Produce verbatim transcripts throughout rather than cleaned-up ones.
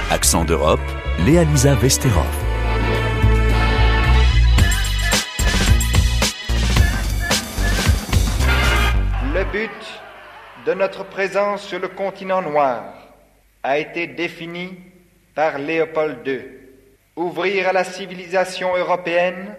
Accent d'Europe, Léa-Lisa Vesterov. Le but de notre présence sur le continent noir a été défini par Léopold deux. Ouvrir à la civilisation européenne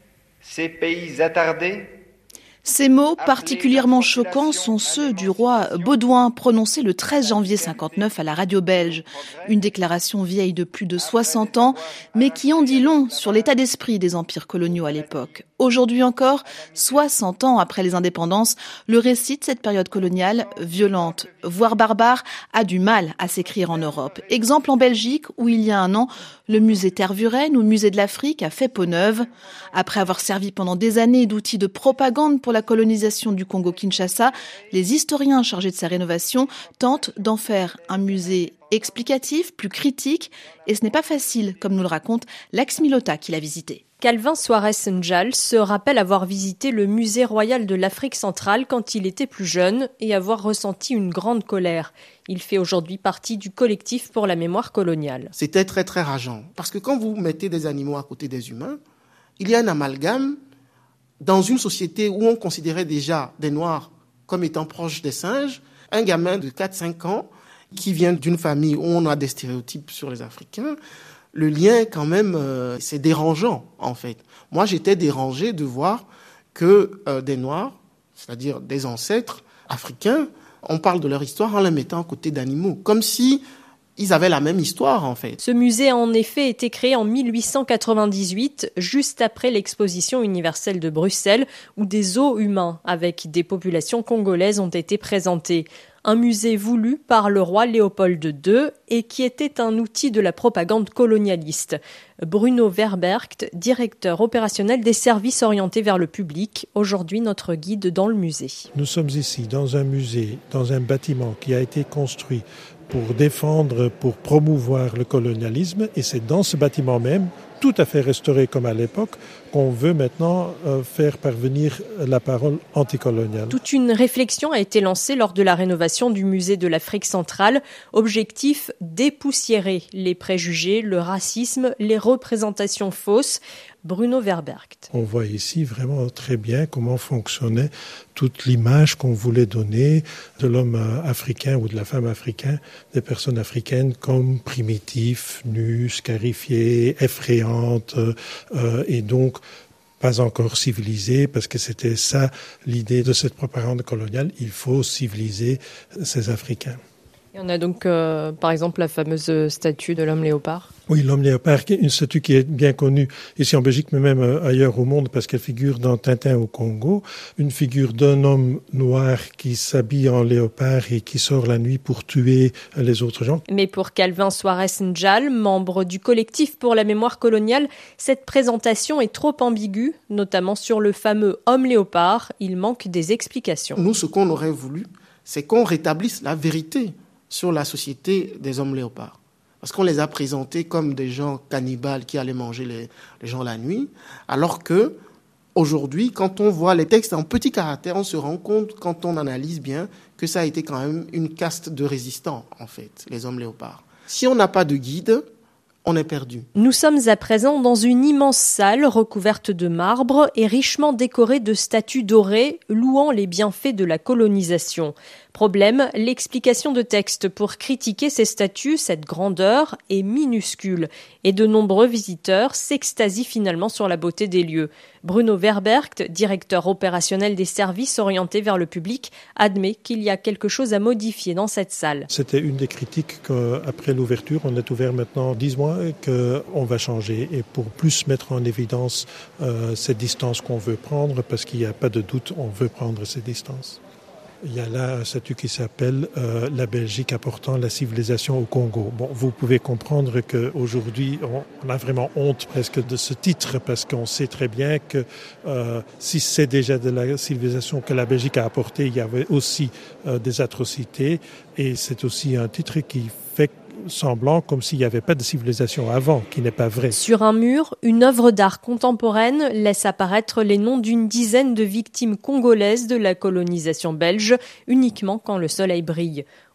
ces pays attardés. Ces mots particulièrement choquants sont ceux du roi Baudouin prononcés le treize janvier cinquante-neuf à la radio belge. Une déclaration vieille de plus de soixante ans, mais qui en dit long sur l'état d'esprit des empires coloniaux à l'époque. Aujourd'hui encore, soixante ans après les indépendances, le récit de cette période coloniale, violente, voire barbare, a du mal à s'écrire en Europe. Exemple en Belgique, où il y a un an, le musée Tervuren ou le musée de l'Afrique a fait peau neuve. Après avoir servi pendant des années d'outil de propagande pour la colonisation du Congo-Kinshasa, les historiens chargés de sa rénovation tentent d'en faire un musée explicatif, plus critique, et ce n'est pas facile, comme nous le raconte Lax Milota qui l'a visité. Calvin Soares Njal se rappelle avoir visité le musée royal de l'Afrique centrale quand il était plus jeune et avoir ressenti une grande colère. Il fait aujourd'hui partie du collectif pour la mémoire coloniale. C'était très très rageant, parce que quand vous mettez des animaux à côté des humains, il y a un amalgame dans une société où on considérait déjà des Noirs comme étant proches des singes. Un gamin de quatre à cinq ans qui vient d'une famille où on a des stéréotypes sur les Africains, le lien, quand même, euh, c'est dérangeant, en fait. Moi, j'étais dérangé de voir que euh, des Noirs, c'est-à-dire des ancêtres africains, on parle de leur histoire en les mettant à côté d'animaux, comme si ils avaient la même histoire, en fait. Ce musée a en effet été créé en mille huit cent quatre-vingt-dix-huit, juste après l'exposition universelle de Bruxelles, où des os humains avec des populations congolaises ont été présentés. Un musée voulu par le roi Léopold deux et qui était un outil de la propagande colonialiste. Bruno Verbergt, directeur opérationnel des services orientés vers le public, aujourd'hui notre guide dans le musée. Nous sommes ici dans un musée, dans un bâtiment qui a été construit pour défendre, pour promouvoir le colonialisme, et c'est dans ce bâtiment même, tout à fait restauré comme à l'époque, qu'on veut maintenant euh, faire parvenir la parole anticoloniale. Toute une réflexion a été lancée lors de la rénovation du musée de l'Afrique centrale. Objectif, dépoussiérer les préjugés, le racisme, les représentations fausses. Bruno Verbergt. On voit ici vraiment très bien comment fonctionnait toute l'image qu'on voulait donner de l'homme africain ou de la femme africaine, des personnes africaines comme primitifs, nus, scarifiées, effrayantes, euh, et donc pas encore civilisées, parce que c'était ça l'idée de cette propagande coloniale, il faut civiliser ces Africains. Et on a donc, euh, par exemple, la fameuse statue de l'homme léopard. Oui, l'homme léopard, une statue qui est bien connue ici en Belgique, mais même ailleurs au monde, parce qu'elle figure dans Tintin au Congo. Une figure d'un homme noir qui s'habille en léopard et qui sort la nuit pour tuer les autres gens. Mais pour Calvin Soares Njal, membre du collectif pour la mémoire coloniale, cette présentation est trop ambiguë, notamment sur le fameux homme léopard. Il manque des explications. Nous, ce qu'on aurait voulu, c'est qu'on rétablisse la vérité sur la société des hommes léopards. Parce qu'on les a présentés comme des gens cannibales qui allaient manger les, les gens la nuit, alors que aujourd'hui, quand on voit les textes en petits caractères, on se rend compte, quand on analyse bien, que ça a été quand même une caste de résistants, en fait, les hommes léopards. Si on n'a pas de guide, on est perdu. Nous sommes à présent dans une immense salle recouverte de marbre et richement décorée de statues dorées louant les bienfaits de la colonisation. Problème, l'explication de texte pour critiquer ces statues, cette grandeur, est minuscule et de nombreux visiteurs s'extasient finalement sur la beauté des lieux. Bruno Verbergt, directeur opérationnel des services orientés vers le public, admet qu'il y a quelque chose à modifier dans cette salle. C'était une des critiques qu'après l'ouverture, on est ouvert maintenant dix mois, qu'on va changer et pour plus mettre en évidence euh, cette distance qu'on veut prendre, parce qu'il n'y a pas de doute, on veut prendre ces distances. Il y a là un statut qui s'appelle euh, « La Belgique apportant la civilisation au Congo ». Bon, vous pouvez comprendre qu'aujourd'hui, on, on a vraiment honte presque de ce titre, parce qu'on sait très bien que euh, si c'est déjà de la civilisation que la Belgique a apporté, il y avait aussi euh, des atrocités, et c'est aussi un titre qui fait semblant comme s'il n'y avait pas de civilisation avant, qui n'est pas vrai. Sur un mur, une œuvre d'art contemporaine laisse apparaître les noms d'une dizaine de victimes congolaises de la colonisation belge, uniquement quand le soleil brille.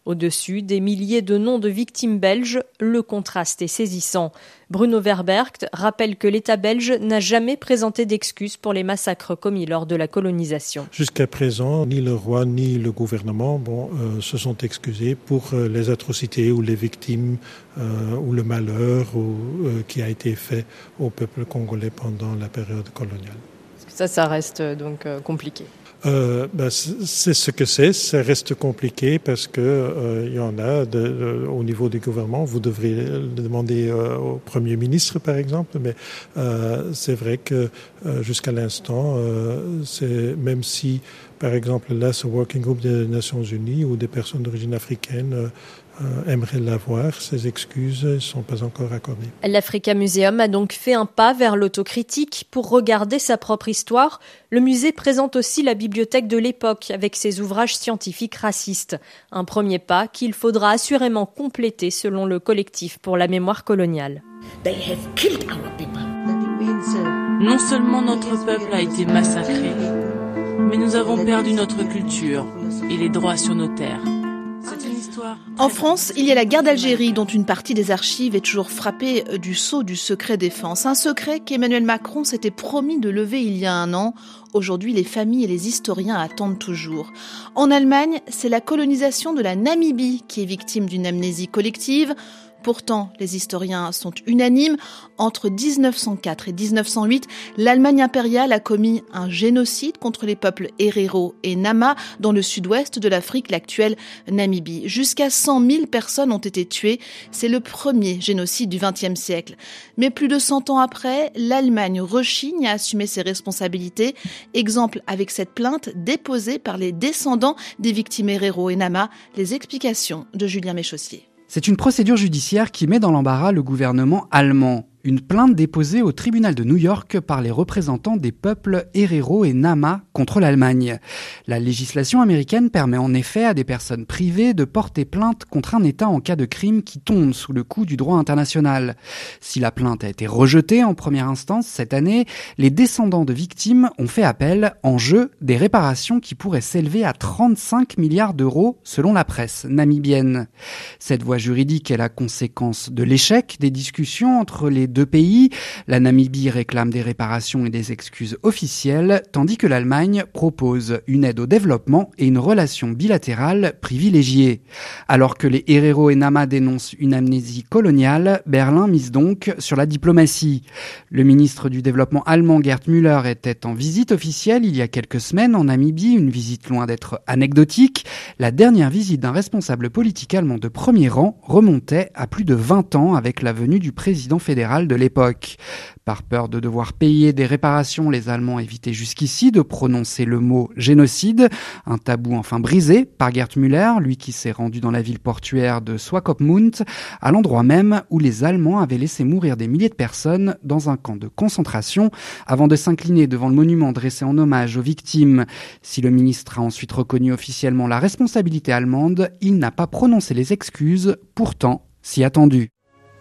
Au-dessus, des milliers de noms de victimes belges, le contraste est saisissant. Bruno Verbergt rappelle que l'État belge n'a jamais présenté d'excuses pour les massacres commis lors de la colonisation. Jusqu'à présent, ni le roi ni le gouvernement bon, euh, se sont excusés pour euh, les atrocités ou les victimes euh, ou le malheur ou, euh, qui a été fait au peuple congolais pendant la période coloniale. Ça, ça reste donc euh, compliqué. Euh, ben, c'est ce que c'est, ça reste compliqué parce que euh, il y en a de, de, au niveau du gouvernement, vous devrez le demander euh, au Premier ministre par exemple, mais euh, c'est vrai que euh, jusqu'à l'instant, euh, c'est, même si par exemple là ce Working Group des Nations Unies ou des personnes d'origine africaine euh, Euh, aimerait l'avoir, ces excuses ne sont pas encore accordées. L'Africa Museum a donc fait un pas vers l'autocritique pour regarder sa propre histoire. Le musée présente aussi la bibliothèque de l'époque avec ses ouvrages scientifiques racistes. Un premier pas qu'il faudra assurément compléter selon le collectif pour la mémoire coloniale. Non seulement notre peuple a été massacré, mais nous avons perdu notre culture et les droits sur nos terres. En France, il y a la guerre d'Algérie dont une partie des archives est toujours frappée du sceau du secret défense. Un secret qu'Emmanuel Macron s'était promis de lever il y a un an. Aujourd'hui, les familles et les historiens attendent toujours. En Allemagne, c'est la colonisation de la Namibie qui est victime d'une amnésie collective. Pourtant, les historiens sont unanimes. Entre dix-neuf cent quatre et dix-neuf cent huit, l'Allemagne impériale a commis un génocide contre les peuples Herero et Nama dans le sud-ouest de l'Afrique, l'actuelle Namibie. Jusqu'à cent mille personnes ont été tuées. C'est le premier génocide du vingtième siècle. Mais plus de cent ans après, l'Allemagne rechigne à assumer ses responsabilités. Exemple avec cette plainte déposée par les descendants des victimes Herero et Nama. Les explications de Julien Méchaussier. C'est une procédure judiciaire qui met dans l'embarras le gouvernement allemand. Une plainte déposée au tribunal de New York par les représentants des peuples Herero et Nama contre l'Allemagne. La législation américaine permet en effet à des personnes privées de porter plainte contre un État en cas de crime qui tombe sous le coup du droit international. Si la plainte a été rejetée en première instance cette année, les descendants de victimes ont fait appel, en jeu des réparations qui pourraient s'élever à trente-cinq milliards d'euros selon la presse namibienne. Cette voie juridique est la conséquence de l'échec des discussions entre les deux pays. La Namibie réclame des réparations et des excuses officielles, tandis que l'Allemagne propose une aide au développement et une relation bilatérale privilégiée. Alors que les Herero et Nama dénoncent une amnésie coloniale, Berlin mise donc sur la diplomatie. Le ministre du Développement allemand Gerd Müller était en visite officielle il y a quelques semaines en Namibie, une visite loin d'être anecdotique. La dernière visite d'un responsable politique allemand de premier rang remontait à plus de vingt ans avec la venue du président fédéral de l'époque. Par peur de devoir payer des réparations, les Allemands évitaient jusqu'ici de prononcer le mot génocide, un tabou enfin brisé par Gerd Müller, lui qui s'est rendu dans la ville portuaire de Swakopmund, à l'endroit même où les Allemands avaient laissé mourir des milliers de personnes dans un camp de concentration, avant de s'incliner devant le monument dressé en hommage aux victimes. Si le ministre a ensuite reconnu officiellement la responsabilité allemande, il n'a pas prononcé les excuses, pourtant si attendues.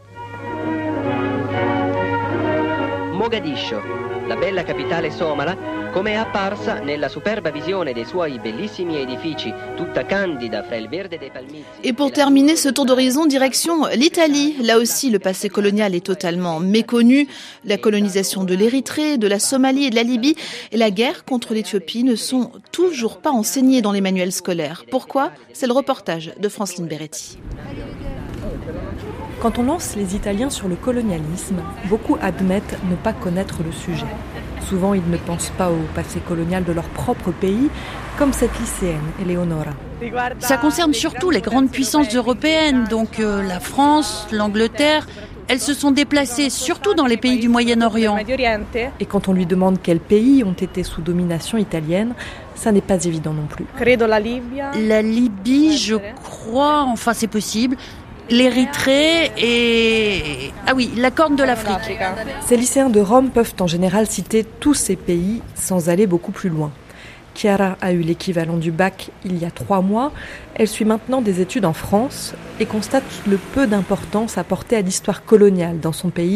Mogadiscio, la bella capitale somala, come è apparsa nella superba visione dei suoi bellissimi edifici, tutta candida fra il verde dei palmizi. Et pour terminer ce tour d'horizon, direction l'Italie. Là aussi, le passé colonial est totalement méconnu. La colonisation de l'Érythrée, de la Somalie et de la Libye et la guerre contre l'Éthiopie ne sont toujours pas enseignées dans les manuels scolaires. Pourquoi ? C'est le reportage de Franceline Beretti. Quand on lance les Italiens sur le colonialisme, beaucoup admettent ne pas connaître le sujet. Souvent, ils ne pensent pas au passé colonial de leur propre pays, comme cette lycéenne, Eleonora. Ça concerne surtout les grandes puissances européennes, donc euh, la France, l'Angleterre. Elles se sont déplacées surtout dans les pays du Moyen-Orient. Et quand on lui demande quels pays ont été sous domination italienne, ça n'est pas évident non plus. La Libye, je crois, enfin c'est possible. L'Érythrée et... Ah oui, la Corne de l'Afrique. Ces lycéens de Rome peuvent en général citer tous ces pays sans aller beaucoup plus loin. Chiara a eu l'équivalent du bac il y a trois mois. Elle suit maintenant des études en France et constate le peu d'importance apportée à l'histoire coloniale dans son pays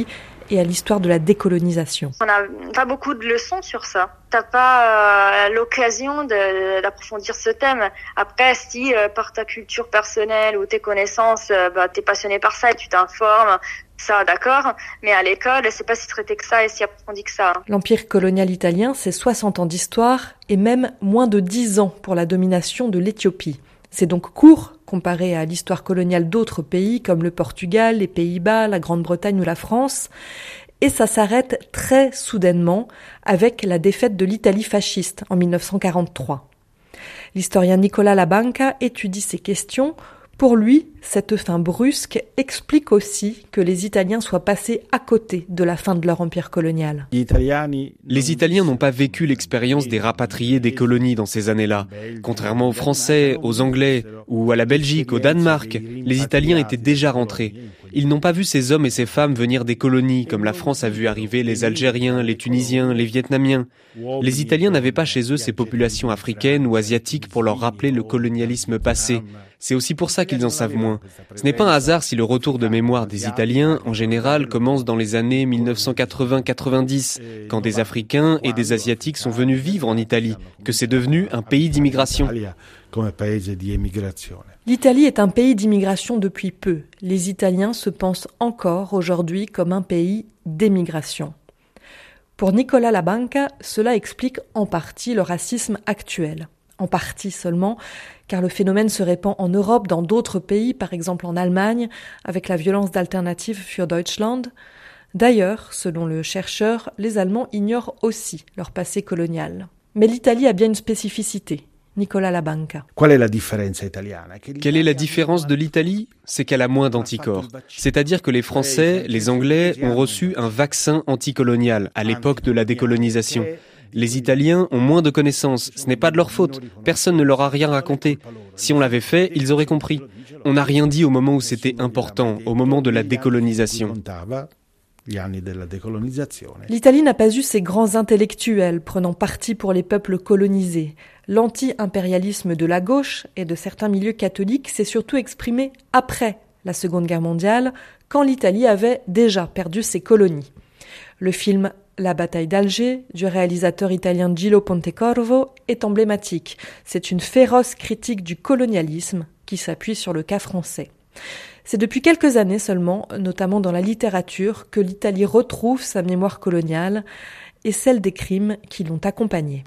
et à l'histoire de la décolonisation. On n'a pas beaucoup de leçons sur ça. T'as pas euh, l'occasion de, d'approfondir ce thème. Après, si euh, par ta culture personnelle ou tes connaissances, euh, bah, t'es passionné par ça et tu t'informes, ça, d'accord. Mais à l'école, c'est pas si traité que ça et si approfondi que ça. L'empire colonial italien, c'est soixante ans d'histoire et même moins de dix ans pour la domination de l'Éthiopie. C'est donc court comparé à l'histoire coloniale d'autres pays comme le Portugal, les Pays-Bas, la Grande-Bretagne ou la France. Et ça s'arrête très soudainement avec la défaite de l'Italie fasciste en dix-neuf cent quarante-trois. L'historien Nicola Labanca étudie ces questions. Pour lui, cette fin brusque explique aussi que les Italiens soient passés à côté de la fin de leur empire colonial. Les Italiens n'ont pas vécu l'expérience des rapatriés des colonies dans ces années-là. Contrairement aux Français, aux Anglais ou à la Belgique, au Danemark, les Italiens étaient déjà rentrés. Ils n'ont pas vu ces hommes et ces femmes venir des colonies, comme la France a vu arriver les Algériens, les Tunisiens, les Vietnamiens. Les Italiens n'avaient pas chez eux ces populations africaines ou asiatiques pour leur rappeler le colonialisme passé. C'est aussi pour ça qu'ils en savent moins. Ce n'est pas un hasard si le retour de mémoire des Italiens, en général, commence dans les années dix-neuf cent quatre-vingts quatre-vingt-dix, quand des Africains et des Asiatiques sont venus vivre en Italie, que c'est devenu un pays d'immigration. L'Italie est un pays d'immigration depuis peu. Les Italiens se pensent encore aujourd'hui comme un pays d'émigration. Pour Nicola Labanca, cela explique en partie le racisme actuel. En partie seulement, car le phénomène se répand en Europe, dans d'autres pays, par exemple en Allemagne, avec la violence d'Alternative für Deutschland. D'ailleurs, selon le chercheur, les Allemands ignorent aussi leur passé colonial. Mais l'Italie a bien une spécificité. Nicola Labanca. Quelle est la différence de l'Italie ? C'est qu'elle a moins d'anticorps. C'est-à-dire que les Français, les Anglais ont reçu un vaccin anticolonial à l'époque de la décolonisation. Les Italiens ont moins de connaissances. Ce n'est pas de leur faute. Personne ne leur a rien raconté. Si on l'avait fait, ils auraient compris. On n'a rien dit au moment où c'était important, au moment de la décolonisation. L'Italie n'a pas eu ces grands intellectuels prenant parti pour les peuples colonisés. L'anti-impérialisme de la gauche et de certains milieux catholiques s'est surtout exprimé après la Seconde Guerre mondiale, quand l'Italie avait déjà perdu ses colonies. Le film La bataille d'Alger, du réalisateur italien Gillo Pontecorvo, est emblématique. C'est une féroce critique du colonialisme qui s'appuie sur le cas français. C'est depuis quelques années seulement, notamment dans la littérature, que l'Italie retrouve sa mémoire coloniale et celle des crimes qui l'ont accompagnée.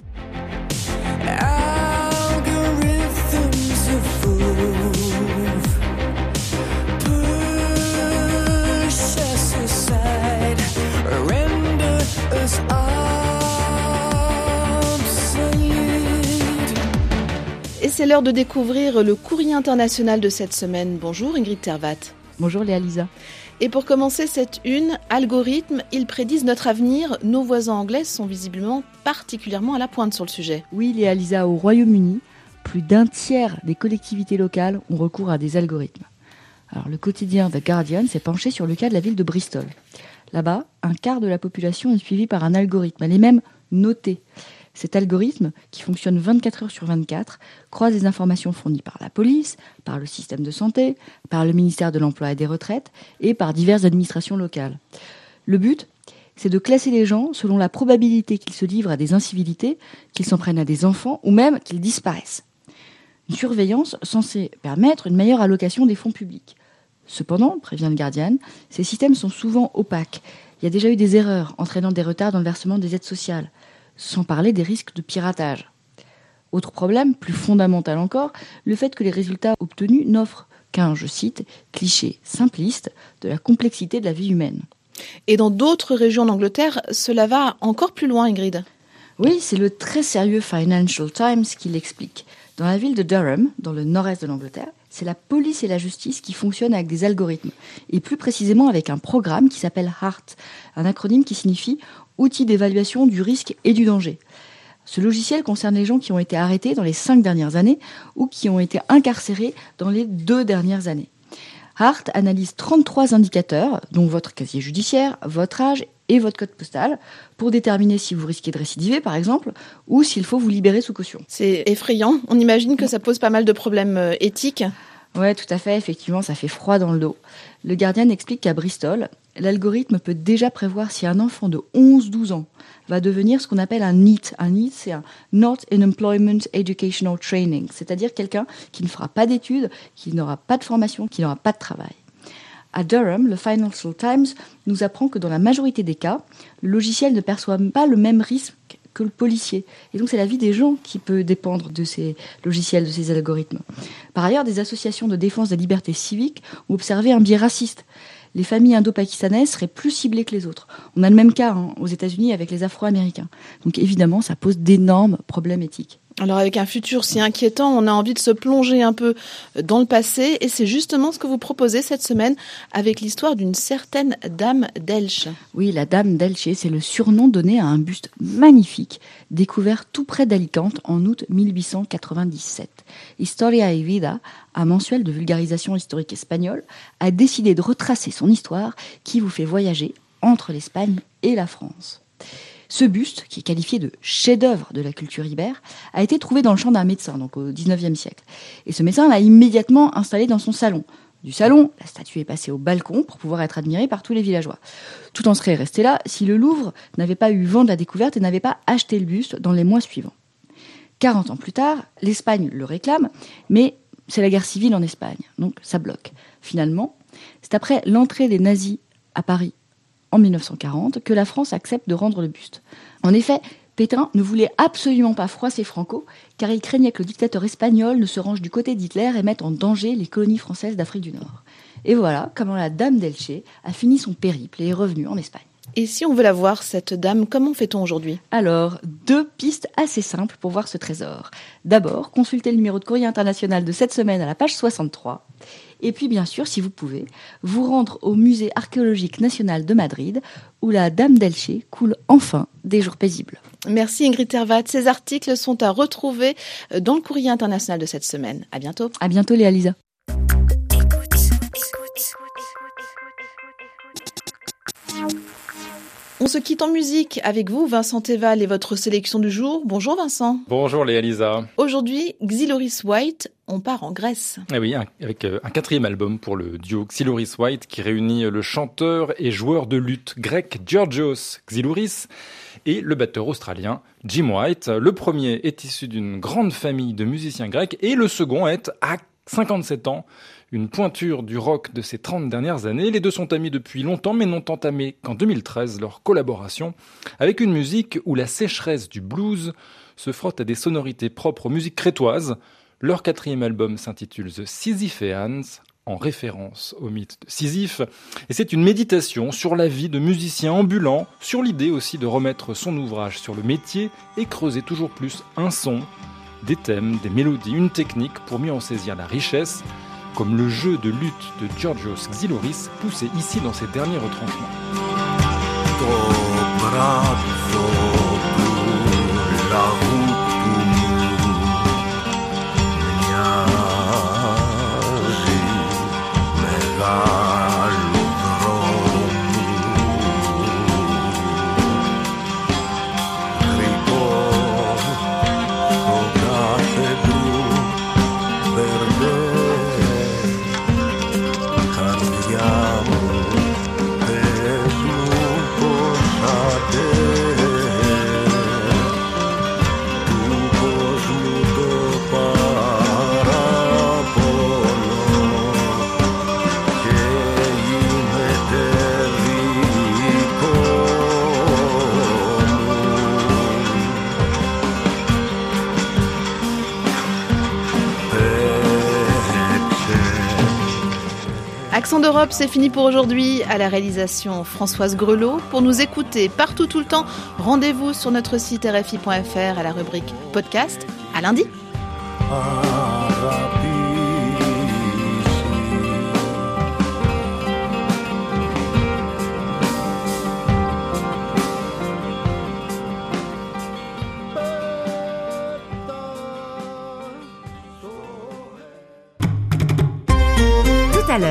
Et c'est l'heure de découvrir le courrier international de cette semaine. Bonjour Ingrid Tervat. Bonjour Léa Lisa. Et pour commencer cette une, algorithmes, ils prédisent notre avenir. Nos voisins anglais sont visiblement particulièrement à la pointe sur le sujet. Oui Léa Lisa, au Royaume-Uni, plus d'un tiers des collectivités locales ont recours à des algorithmes. Alors le quotidien The Guardian s'est penché sur le cas de la ville de Bristol. Là-bas, un quart de la population est suivi par un algorithme. Elle est même notée. Cet algorithme, qui fonctionne vingt-quatre heures sur vingt-quatre, croise les informations fournies par la police, par le système de santé, par le ministère de l'Emploi et des Retraites et par diverses administrations locales. Le but, c'est de classer les gens selon la probabilité qu'ils se livrent à des incivilités, qu'ils s'en prennent à des enfants ou même qu'ils disparaissent. Une surveillance censée permettre une meilleure allocation des fonds publics. Cependant, prévient le Guardian, ces systèmes sont souvent opaques. Il y a déjà eu des erreurs entraînant des retards dans le versement des aides sociales, sans parler des risques de piratage. Autre problème, plus fondamental encore, le fait que les résultats obtenus n'offrent qu'un, je cite, cliché simpliste de la complexité de la vie humaine. Et dans d'autres régions d'Angleterre, cela va encore plus loin, Ingrid. Oui, c'est le très sérieux Financial Times qui l'explique. Dans la ville de Durham, dans le nord-est de l'Angleterre, c'est la police et la justice qui fonctionnent avec des algorithmes, et plus précisément avec un programme qui s'appelle HART, un acronyme qui signifie « Outil d'évaluation du risque et du danger ». Ce logiciel concerne les gens qui ont été arrêtés dans les cinq dernières années ou qui ont été incarcérés dans les deux dernières années. HART analyse trente-trois indicateurs, dont votre casier judiciaire, votre âge et votre code postal, pour déterminer si vous risquez de récidiver, par exemple, ou s'il faut vous libérer sous caution. C'est effrayant. On imagine que ça pose pas mal de problèmes éthiques. Ouais, tout à fait. Effectivement, ça fait froid dans le dos. Le Guardian explique qu'à Bristol, l'algorithme peut déjà prévoir si un enfant de onze douze ans va devenir ce qu'on appelle un N E E T. Un N E E T, c'est un Not in Employment Educational Training, c'est-à-dire quelqu'un qui ne fera pas d'études, qui n'aura pas de formation, qui n'aura pas de travail. À Durham, le Financial Times nous apprend que dans la majorité des cas, le logiciel ne perçoit pas le même risque que le policier. Et donc c'est la vie des gens qui peut dépendre de ces logiciels, de ces algorithmes. Par ailleurs, des associations de défense des libertés civiques ont observé un biais raciste. Les familles indo-pakistanaises seraient plus ciblées que les autres. On a le même cas hein, aux États-Unis avec les Afro-Américains. Donc évidemment, ça pose d'énormes problèmes éthiques. Alors avec un futur si inquiétant, on a envie de se plonger un peu dans le passé et c'est justement ce que vous proposez cette semaine avec l'histoire d'une certaine Dame d'Elche. Oui, la Dame d'Elche, c'est le surnom donné à un buste magnifique découvert tout près d'Alicante en août mille huit cent quatre-vingt-dix-sept. Historia y Vida, un mensuel de vulgarisation historique espagnol, a décidé de retracer son histoire qui vous fait voyager entre l'Espagne et la France. Ce buste, qui est qualifié de chef-d'œuvre de la culture ibère, a été trouvé dans le champ d'un médecin, donc au dix-neuvième siècle. Et ce médecin l'a immédiatement installé dans son salon. Du salon, la statue est passée au balcon pour pouvoir être admirée par tous les villageois. Tout en serait resté là si le Louvre n'avait pas eu vent de la découverte et n'avait pas acheté le buste dans les mois suivants. quarante ans plus tard, l'Espagne le réclame, mais c'est la guerre civile en Espagne, donc ça bloque. Finalement, c'est après l'entrée des nazis à Paris en mille neuf cent quarante, que la France accepte de rendre le buste. En effet, Pétain ne voulait absolument pas froisser Franco, car il craignait que le dictateur espagnol ne se range du côté d'Hitler et mette en danger les colonies françaises d'Afrique du Nord. Et voilà comment la Dame d'Elche a fini son périple et est revenue en Espagne. Et si on veut la voir, cette dame, comment fait-on aujourd'hui ? Alors, deux pistes assez simples pour voir ce trésor. D'abord, consultez le numéro de Courrier International de cette semaine à la page soixante-trois. Et puis, bien sûr, si vous pouvez, vous rendre au Musée archéologique national de Madrid, où la Dame d'Elche coule enfin des jours paisibles. Merci Ingrid Tervat. Ces articles sont à retrouver dans le Courrier International de cette semaine. À bientôt. À bientôt, Léa Lisa. On se quitte en musique avec vous, Vincent Teval, et votre sélection du jour. Bonjour Vincent. Bonjour Léa Lisa. Aujourd'hui, Xylouris White, on part en Grèce. Eh oui, un, avec un quatrième album pour le duo Xylouris White qui réunit le chanteur et joueur de lutte grec Georgios Xylouris et le batteur australien Jim White. Le premier est issu d'une grande famille de musiciens grecs et le second est, à cinquante-sept ans, une pointure du rock de ces trente dernières années. Les deux sont amis depuis longtemps, mais n'ont entamé qu'en deux mille treize leur collaboration avec une musique où la sécheresse du blues se frotte à des sonorités propres aux musiques crétoises. Leur quatrième album s'intitule The Sisypheans, en référence au mythe de Sisyphe. Et c'est une méditation sur la vie de musicien ambulant, sur l'idée aussi de remettre son ouvrage sur le métier et creuser toujours plus un son, des thèmes, des mélodies, une technique pour mieux en saisir la richesse, comme le jeu de lutte de Georgios Xylouris, poussé ici dans ses derniers retranchements. Accent d'Europe, c'est fini pour aujourd'hui. À la réalisation, Françoise Grelot. Pour nous écouter partout, tout le temps, rendez-vous sur notre site R F I point F R à la rubrique podcast. À lundi.